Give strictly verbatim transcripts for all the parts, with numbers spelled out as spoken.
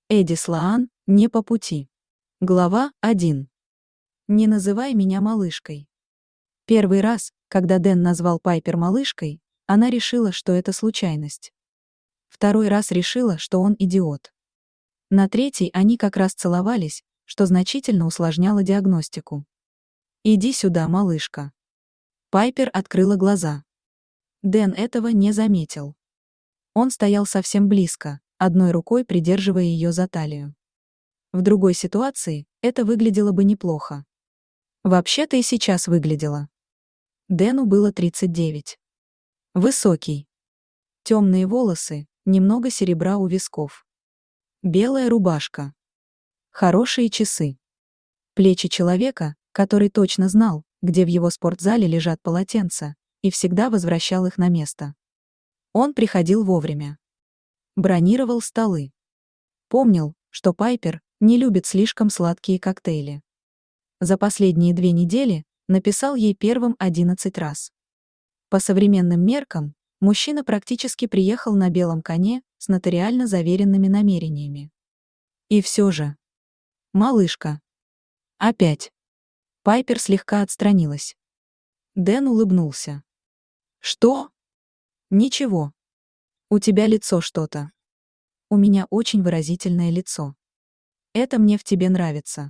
Эдди Слоан, не по пути. Глава один. Не называй меня малышкой. Первый раз, когда Дэн назвал Пайпер малышкой, она решила, что это случайность. Второй раз решила, что он идиот. На третий они как раз целовались, что значительно усложняло диагностику. «Иди сюда, малышка». Пайпер открыла глаза. Дэн этого не заметил. Он стоял совсем близко, одной рукой придерживая ее за талию. В другой ситуации это выглядело бы неплохо. Вообще-то и сейчас выглядело. Дэну было тридцать девять. Высокий. Темные волосы, немного серебра у висков. Белая рубашка. Хорошие часы. Плечи человека, который точно знал, где в его спортзале лежат полотенца, и всегда возвращал их на место. Он приходил вовремя. Бронировал столы. Помнил, что Пайпер не любит слишком сладкие коктейли. За последние две недели написал ей первым одиннадцать раз. По современным меркам, мужчина практически приехал на белом коне с нотариально заверенными намерениями. И все же. Малышка. Опять. Пайпер слегка отстранилась. Дэн улыбнулся. Что? Ничего. У тебя лицо что-то. У меня очень выразительное лицо. Это мне в тебе нравится.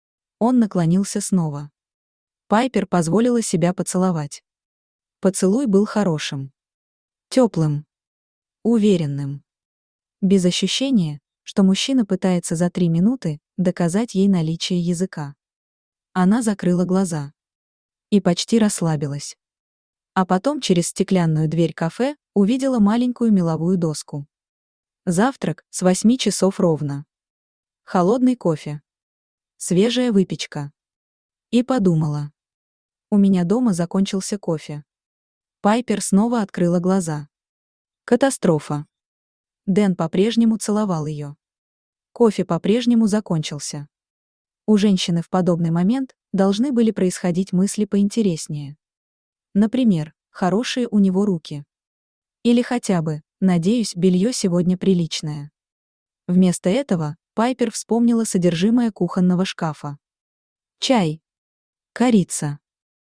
Он наклонился снова. Пайпер позволила себя поцеловать. Поцелуй был хорошим. Теплым. Уверенным. Без ощущения, что мужчина пытается за три минуты доказать ей наличие языка. Она закрыла глаза. И почти расслабилась. А потом через стеклянную дверь кафе увидела маленькую меловую доску. Завтрак с восьми часов ровно. Холодный кофе. Свежая выпечка. И подумала. У меня дома закончился кофе. Пайпер снова открыла глаза. Катастрофа. Дэн по-прежнему целовал ее. Кофе по-прежнему закончился. У женщины в подобный момент должны были происходить мысли поинтереснее. Например, хорошие у него руки. Или хотя бы, надеюсь, белье сегодня приличное. Вместо этого Пайпер вспомнила содержимое кухонного шкафа. Чай. Корица.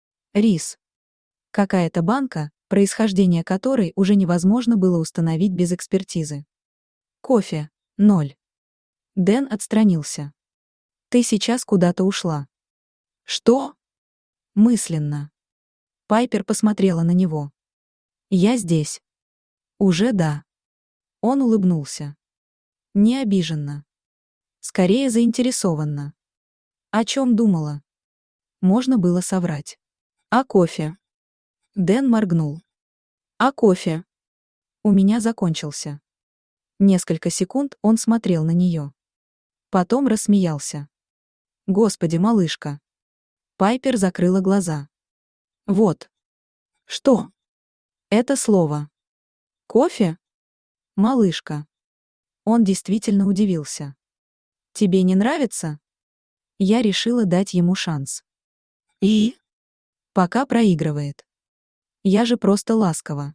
Рис. Какая-то банка, происхождение которой уже невозможно было установить без экспертизы. Кофе. Ноль. Дэн отстранился. Ты сейчас куда-то ушла. Что? Мысленно. Пайпер посмотрела на него. Я здесь. Уже да. Он улыбнулся. Не обиженно. Скорее заинтересованно. О чем думала? Можно было соврать. А кофе? Дэн моргнул. А кофе? У меня закончился. Несколько секунд он смотрел на нее. Потом рассмеялся. Господи, малышка. Пайпер закрыла глаза. Вот. Что? Это слово. Кофе? Малышка. Он действительно удивился. Тебе не нравится? Я решила дать ему шанс. И? Пока проигрывает. Я же просто ласково.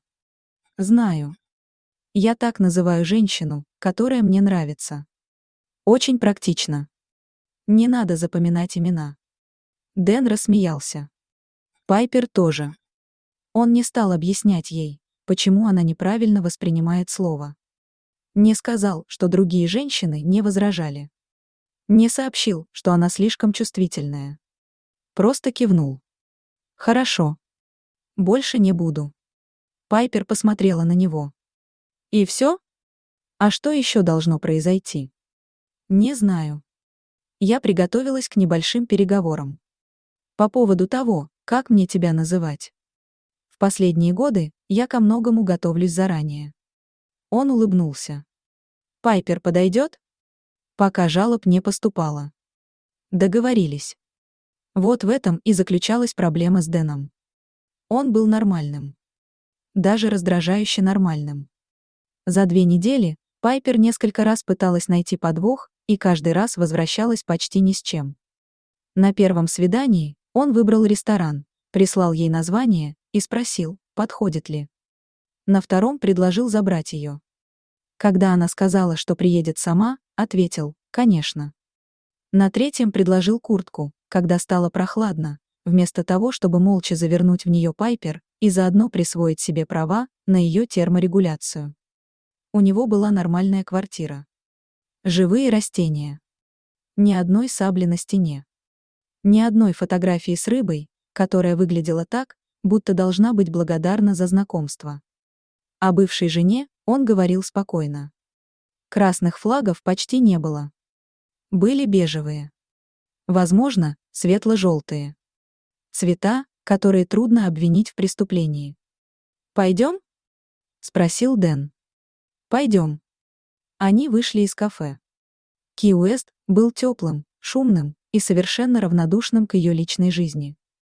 Знаю. Я так называю женщину, которая мне нравится. Очень практично. Не надо запоминать имена. Дэн рассмеялся. Пайпер тоже. Он не стал объяснять ей, почему она неправильно воспринимает слово. Не сказал, что другие женщины не возражали. Не сообщил, что она слишком чувствительная. Просто кивнул. Хорошо. Больше не буду. Пайпер посмотрела на него. И все? А что еще должно произойти? Не знаю. Я приготовилась к небольшим переговорам. По поводу того, как мне тебя называть. В последние годы я ко многому готовлюсь заранее. Он улыбнулся. Пайпер подойдет? Пока жалоб не поступало. Договорились. Вот в этом и заключалась проблема с Дэном. Он был нормальным. Даже раздражающе нормальным. За две недели Пайпер несколько раз пыталась найти подвох и каждый раз возвращалась почти ни с чем. На первом свидании он выбрал ресторан, прислал ей название и спросил, подходит ли. На втором предложил забрать ее. Когда она сказала, что приедет сама, ответил: «Конечно». На третьем предложил куртку, когда стало прохладно, вместо того, чтобы молча завернуть в нее Пайпер и заодно присвоить себе права на ее терморегуляцию. У него была нормальная квартира. Живые растения. Ни одной сабли на стене. Ни одной фотографии с рыбой, которая выглядела так, будто должна быть благодарна за знакомство. О бывшей жене он говорил спокойно. Красных флагов почти не было. Были бежевые. Возможно, светло-желтые. Цвета, которые трудно обвинить в преступлении. «Пойдем?» — спросил Дэн. «Пойдем». Они вышли из кафе. Ки Уэст был теплым, шумным и совершенно равнодушным к ее личной жизни.